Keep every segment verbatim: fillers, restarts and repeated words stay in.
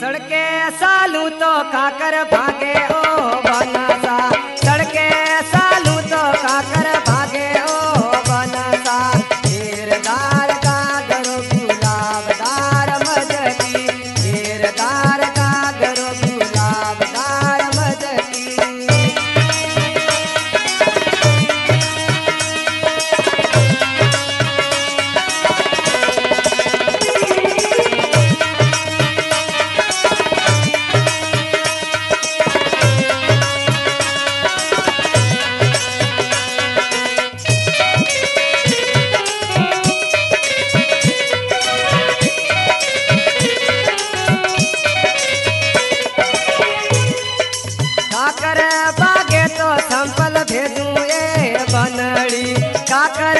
सड़के सालू तो काकर भागे ओ बनसा सड़के सालू तो काकर भागे ओ बनसा घेरदार का गरो गुलाबदार मजकी घेरदार का गरो गुलाबदार मजकी काकर बागे तो संपल भेजू ए बनड़ी काकर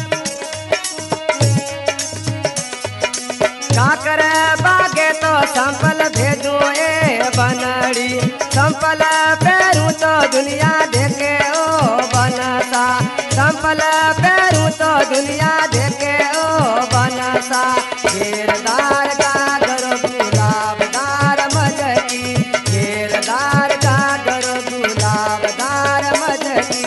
काकर बागे तो संपल भेजू ए बनड़ी संपल पैरू तो दुनिया देखे ओ बनसा संपल पैरू तो दुनिया देखे ओ बनसा घेरदार का गरो गुलाबदार मजकी घेरदार का गरो गुलाबदार मजकी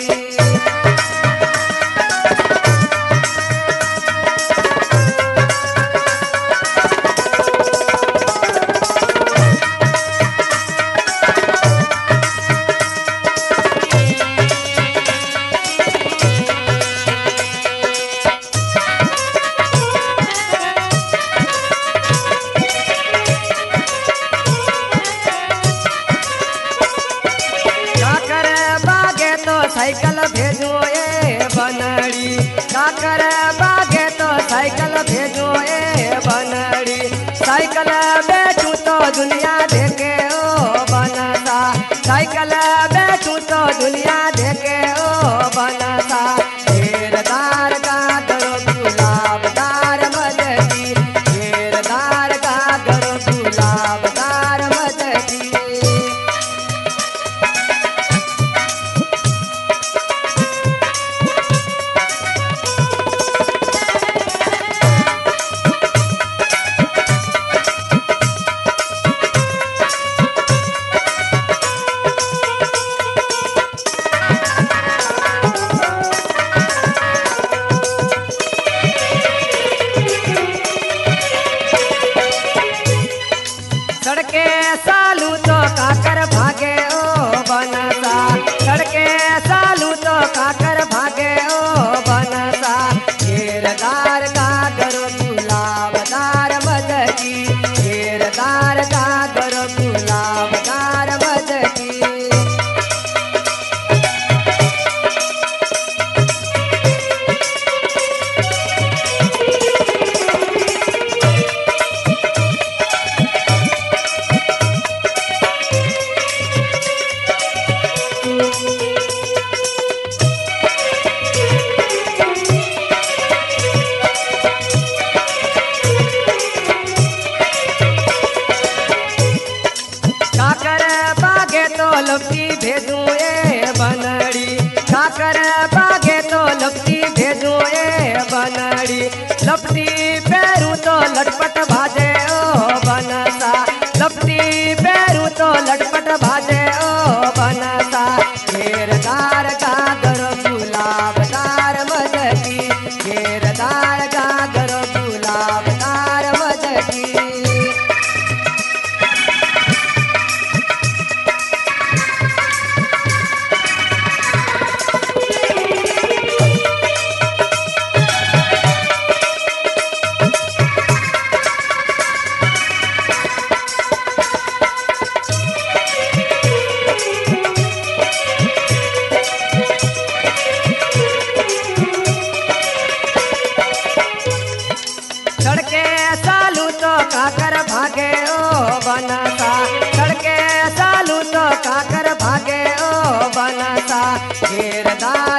काकर बागे तो साइकिल भेजो ए बनड़ी काकर बागे तो साइकिल भेजो ए बनड़ी साइकिल बैठू तो दुनिया देखे ओ बनसा साइकिल बैठू तो दुनिया देखे ओ बनसा घेरदार का गरो गुलाबदार मजकी घेरदार का गरो गुलाबदार मजकी सड़के सालू तो काकर भागे ओ बनसा सड़के सालू तो काकर भागे ओ बनसा घेरदार का गरो गुलाबदार मजकी घेरदार का गरो गुलाबदार मजकी काकर बागे तो लपटी भेजू ए बनड़ी काकर बागे तो लपटी भेजू ए बनड़ी लपटी पैरू तो लटपट भाजे ओ बनसा लपटी पैरू तो लटपट भाजे ओ बनसा घेरदार का गरो गुलाबदार मजकी घेरदार का गरो गुलाबदार मजकी सड़के सालू तो काकर भागे ओ बनसा सड़के सालू तो काकर भागे ओ बनसा घेरदार